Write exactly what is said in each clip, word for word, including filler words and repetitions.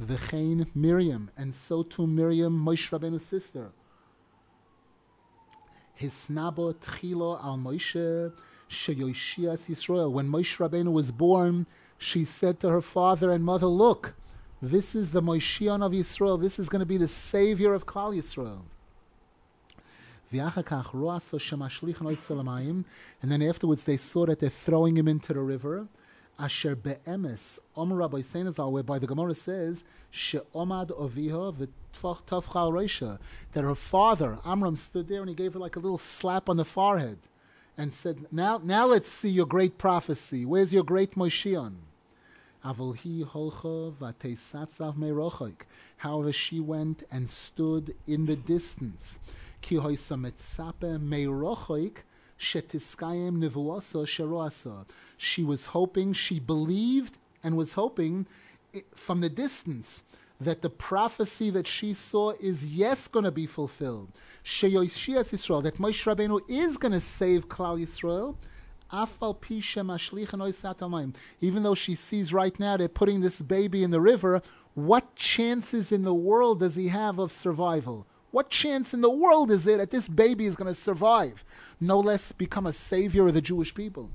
V'chein Miriam, and so too Miriam, Moshe Rabbeinu's sister. Hisnabo tchilo al Moshe sheyoishias Yisrael. When Moshe Rabbeinu was born, she said to her father and mother, look, this is the Moshiach of Yisrael. This is going to be the savior of Klal Yisrael. And then afterwards they saw that they're throwing him into the river. Asher be'emes, Omer Rabbi Seinazal, whereby the Gemara says, she'omad oviha v'tavchal reisha, that her father, Amram, stood there and he gave her like a little slap on the forehead and said, now, now let's see your great prophecy. Where's your great Moshiach? However, she went and stood in the distance. She was hoping, she believed and was hoping from the distance that the prophecy that she saw is yes going to be fulfilled. That Moshe Rabbeinu is going to save Klal Yisrael. Even though she sees right now they're putting this baby in the river, what chances in the world does he have of survival? What chance in the world is there that this baby is going to survive, no less become a savior of the Jewish people?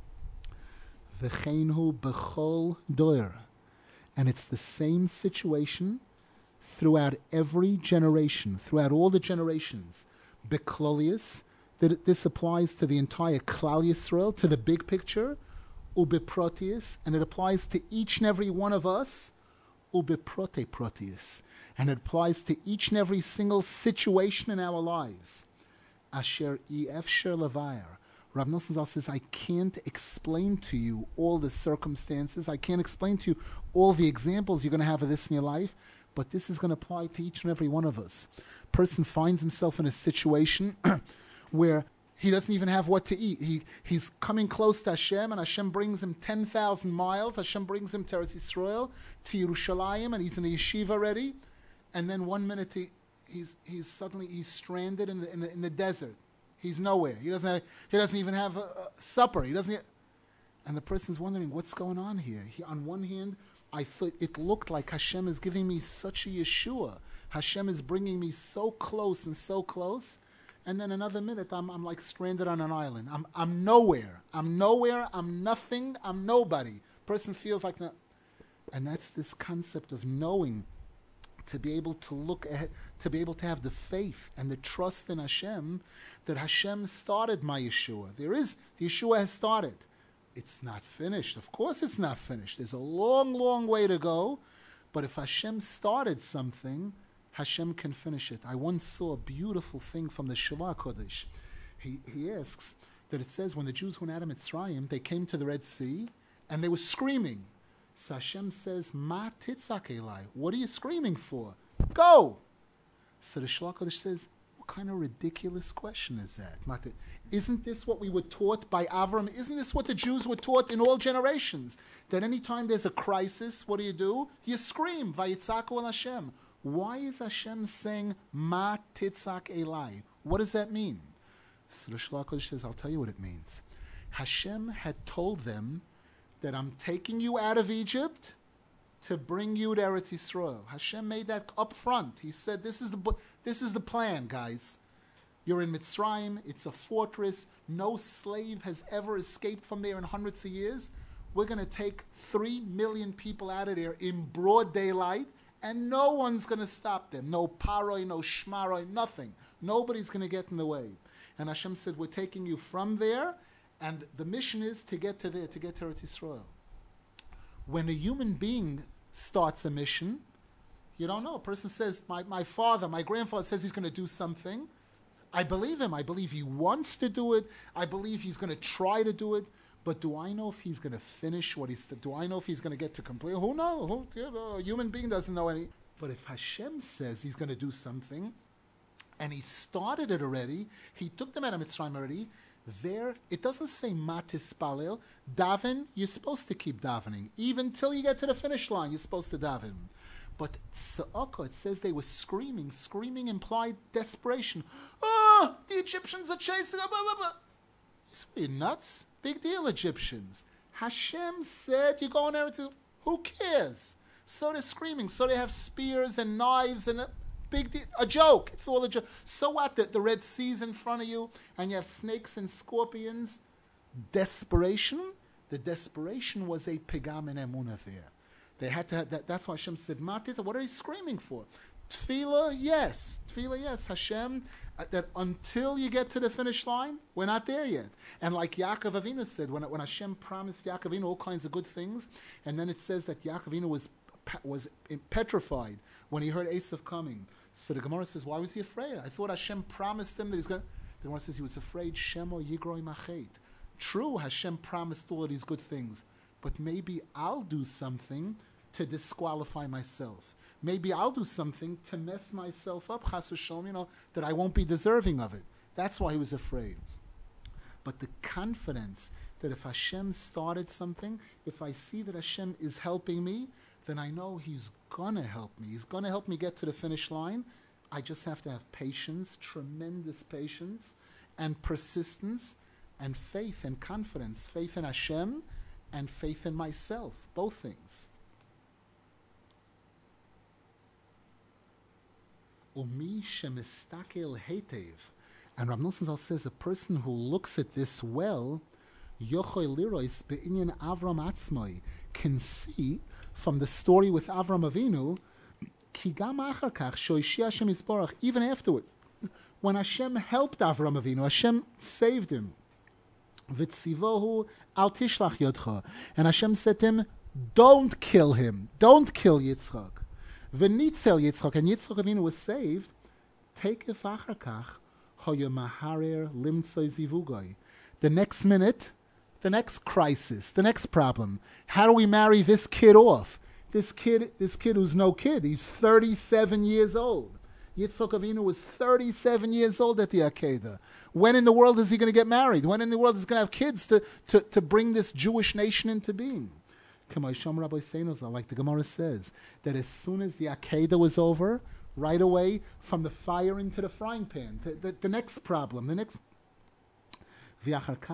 And it's the same situation throughout every generation, throughout all the generations. Beklolius, that this applies to the entire Klal Yisrael, to the big picture, ubeprotius, and it applies to each and every one of us, ubeprote protius, and it applies to each and every single situation in our lives. Asher efsher levayer. Rav Nosson Zal says, I can't explain to you all the circumstances, I can't explain to you all the examples you're going to have of this in your life, but this is going to apply to each and every one of us. Person finds himself in a situation where he doesn't even have what to eat. He He's coming close to Hashem, and Hashem brings him ten thousand miles. Hashem brings him to Eretz Yisrael, to Yerushalayim, and he's in a yeshiva already. And then one minute he, he's he's suddenly he's stranded in the, in the in the desert. He's nowhere. He doesn't have, he doesn't even have a, a supper. He doesn't. And the person's wondering what's going on here. He, on one hand, I thought it looked like Hashem is giving me such a Yeshua. Hashem is bringing me so close and so close. And then another minute, I'm I'm like stranded on an island. I'm I'm nowhere. I'm nowhere. I'm nothing. I'm nobody. Person feels like no. And that's this concept of knowing, to be able to look ahead, to be able to have the faith and the trust in Hashem, that Hashem started my Yeshua. There is, the Yeshua has started. It's not finished. Of course it's not finished. There's a long, long way to go. But if Hashem started something, Hashem can finish it. I once saw a beautiful thing from the Shema Kodesh. He, he asks that it says when the Jews went out of Mitzrayim, they came to the Red Sea and they were screaming. So Hashem says, Ma titzak elai. What are you screaming for? Go! So the Shema Kodesh says, what kind of ridiculous question is that? Isn't this what we were taught by Avram? Isn't this what the Jews were taught in all generations? That anytime there's a crisis, what do you do? You scream, Vayitzaku el Hashem. Why is Hashem saying, Ma titzak elai? What does that mean? So the Shema Kodesh says, I'll tell you what it means. Hashem had told them that I'm taking you out of Egypt to bring you to Eretz Yisrael. Hashem made that up front. He said, this is the this is the plan, guys. You're in Mitzrayim. It's a fortress. No slave has ever escaped from there in hundreds of years. We're going to take three million people out of there in broad daylight, and no one's going to stop them. No paroi, no shmaroi, nothing. Nobody's going to get in the way. And Hashem said, we're taking you from there, and the mission is to get to there, to get to Eretz Yisrael. When a human being starts a mission, you don't know. A person says, my, my father, my grandfather says he's going to do something. I believe him. I believe he wants to do it. I believe he's going to try to do it. But do I know if he's going to finish what he's... Do I know if he's going to get to complete... Who knows? Who, you know, a human being doesn't know any... But if Hashem says he's going to do something, and he started it already, he took them out of Mitzrayim already, there, it doesn't say matis palel. Daven, you're supposed to keep davening. Even till you get to the finish line, you're supposed to daven. But Tza'aka, it says they were screaming. Screaming implied desperation. Oh, the Egyptians are chasing. Blah, blah, blah. You're nuts. Big deal, Egyptians. Hashem said you're going there. Who cares? So they're screaming. So they have spears and knives and a big de- a joke. It's all a joke. So what? The, the Red Sea's in front of you, and you have snakes and scorpions. Desperation. The desperation was a pigam and emunah there. They had to. Have that, that's why Hashem said, "Matita." What are you screaming for? Tefillah, yes. Tefillah, yes. Hashem. Uh, that until you get to the finish line, we're not there yet. And like Yaakov Avinu said, when when Hashem promised Yaakov Avinu all kinds of good things, and then it says that Yaakov Avinu was was petrified when he heard Esav coming. So the Gemara says, why was he afraid? I thought Hashem promised him that he's going to... The Gemara says he was afraid, Shemo Yigroi Machet. True, Hashem promised all of these good things, but maybe I'll do something to disqualify myself. Maybe I'll do something to mess myself up, Chas v'sholom, you know, that I won't be deserving of it. That's why he was afraid. But the confidence that if Hashem started something, if I see that Hashem is helping me, then I know He's going to help me. He's going to help me get to the finish line. I just have to have patience, tremendous patience, and persistence, and faith and confidence. Faith in Hashem and faith in myself. Both things. Umi shemistakel hetev. And Rav Nosson Zal says a person who looks at this well, yochoy lirois be'inyan Avram atzmoi, can see from the story with Avram Avinu, ki gam achar kach shoishi Hashem yisborach, even afterwards, when Hashem helped Avram Avinu, Hashem saved him. V'tzivohu al tishlach yodcha, and Hashem said to him, don't kill him, don't kill Yitzchak. V'nitzel Yitzchak, and Yitzchak Avinu was saved. Take if achar kach hoya maharer limtzoi zivugoi. The next minute, the next crisis, the next problem. How do we marry this kid off? This kid, this kid who's no kid. He's thirty-seven years old. Yitzchak Avinu was thirty-seven years old at the Akedah. When in the world is he going to get married? When in the world is he going to have kids to, to, to bring this Jewish nation into being? Like the Gemara says, that as soon as the Akedah was over, right away, from the fire into the frying pan, the, the, the next problem, the next... And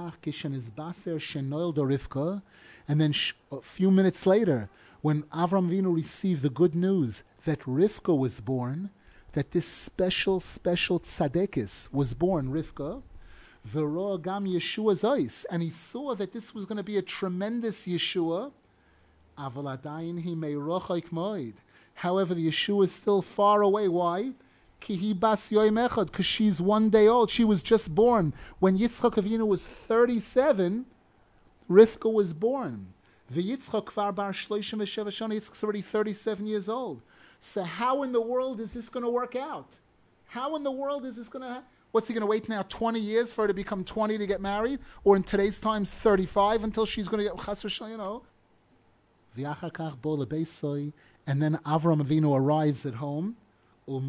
then sh- a few minutes later, when Avram Avinu received the good news that Rivka was born, that this special, special tzadekis was born, Rivka, V'ro gam Yeshua Zois, and he saw that this was going to be a tremendous Yeshua. Aval adayin hi meirochaik moed. However, the Yeshua is still far away. Why? Because she's one day old. She was just born. When Yitzchak Avinu was thirty-seven, Rivka was born. V'Yitzchak kvar bar shloshim v'sheva shana. Yitzchak's already thirty-seven years old. So how in the world is this going to work out? How in the world is this going to happen? What's he going to wait now twenty years for her to become twenty to get married? Or in today's times, thirty-five until she's going to get chas v'shana, you know? V'achar kach bo lebeisoi. And then Avram Avinu arrives at home. And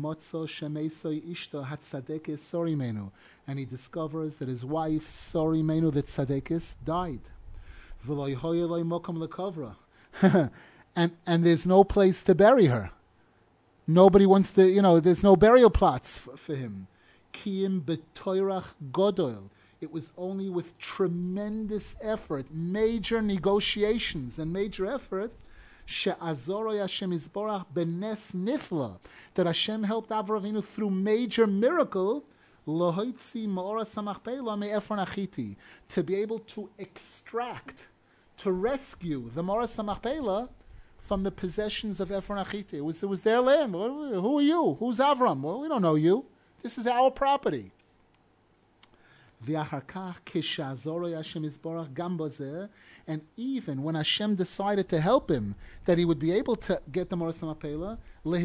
he discovers that his wife, Sorimenu, the tzadekis, died. and and there's no place to bury her. Nobody wants to, you know, there's no burial plots for, for him. Kiyim betoirach godol. It was only with tremendous effort, major negotiations and major effort, she'azoro Hashem Yisborach benes nifla, that Hashem helped Avraham Avinu through major miracle, lohoitzi ma'ora samachpeila me'efron achiti, to be able to extract, to rescue the ma'ora samachpeila from the possessions of Efron achiti. It was, it was their land. Who are you? Who's Avram? Well, we don't know you. This is our property. And even when Hashem decided to help him, that he would be able to get the Moras HaMapela,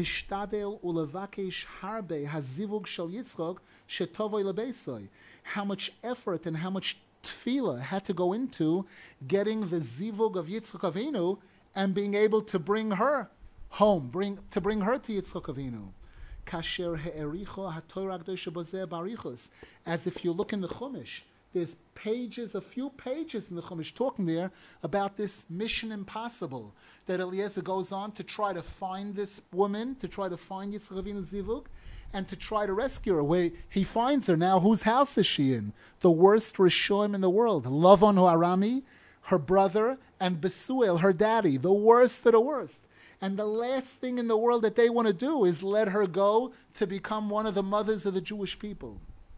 how much effort and how much tefillah had to go into getting the zivug of Yitzchak Avinu and being able to bring her home, bring to bring her to Yitzchak Avinu. As if you look in the Chumash, there's pages, a few pages in the Chumash talking there about this mission impossible, that Eliezer goes on to try to find this woman, to try to find Yitzchak Avinu Zivug, and to try to rescue her. Where he finds her now, whose house is she in? The worst Rishoim in the world. Lavan Arami, her brother, and Besuel, her daddy, the worst of the worst. And the last thing in the world that they want to do is let her go to become one of the mothers of the Jewish people.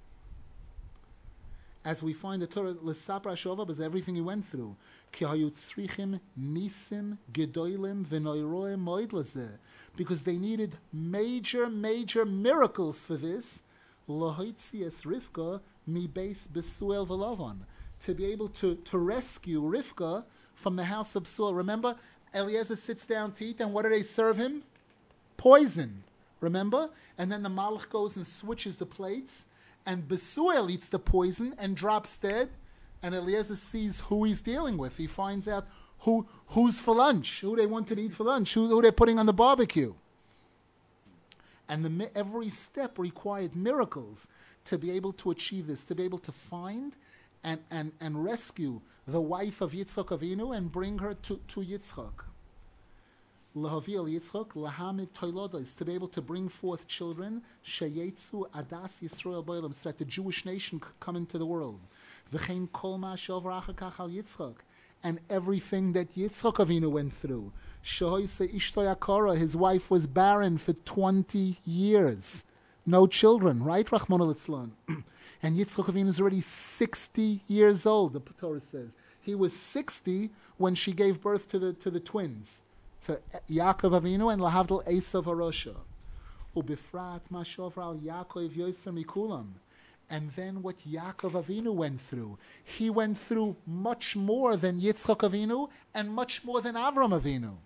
As we find the Torah, L'sapra Shovah is everything he went through. Ki hayu tzrichim nisim gedolim v'noiroim moed lezeh. Because they needed major, major miracles for this. L'hoitzi es Rivka mi beis Besuel v'Lavan. To be able to, to rescue Rivka from the house of Besuel. Remember, Eliezer sits down to eat, and what do they serve him? Poison. Remember? And then the Malach goes and switches the plates, and Besuel eats the poison and drops dead, and Eliezer sees who he's dealing with. He finds out who who's for lunch, who they wanted to eat for lunch, who, who they're putting on the barbecue. And the, every step required miracles to be able to achieve this, to be able to find and, and, and rescue the wife of Yitzchak Avinu and bring her to, to Yitzchak. Lahavil Yitzchak, lahamid toilodos, to be able to bring forth children, sheyetzu adas Yisrael boilam, so that the Jewish nation could come into the world. V'chein kol ma she'over achar al Yitzchak, and everything that Yitzchak Avinu went through. Shehoise ishto yakara, his wife was barren for twenty years. No children, right? Rachmana litzlan. And Yitzchak Avinu is already sixty years old, the Torah says. He was sixty when she gave birth to the to the twins, to Yaakov Avinu and Lahavdil Esav Harosha. Ubifrat mashovra al Yaakov Yoser mikulam. And then what Yaakov Avinu went through. He went through much more than Yitzchak Avinu and much more than Avram Avinu.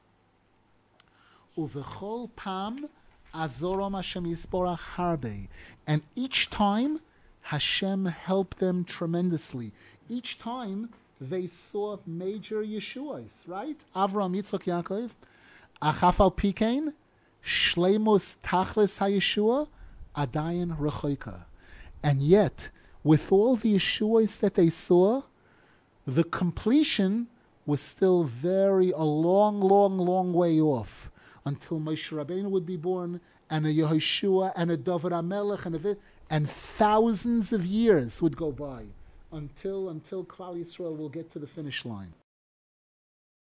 Uvechol pam azorom Hashem yisborach harbe. And each time, Hashem helped them tremendously. Each time, they saw major Yeshuas, right? Avram, Yitzchak, Yaakov. Achaf al pikein, shleimus tachlis ha-Yeshua, adayin rechoika. And yet, with all the Yeshuas that they saw, the completion was still very, a long, long, long way off until Moshe Rabbeinu would be born, and a Yehoshua, and a David HaMelech, and a and thousands of years would go by until until Klal Yisrael will get to the finish line.